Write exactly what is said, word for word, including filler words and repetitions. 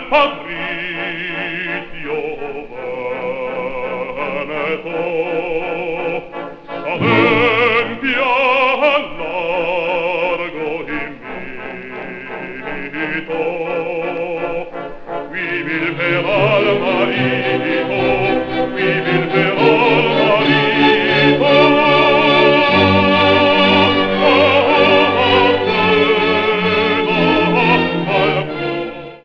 Patrizio Veneto, adempia al largo invito, vivi per al marito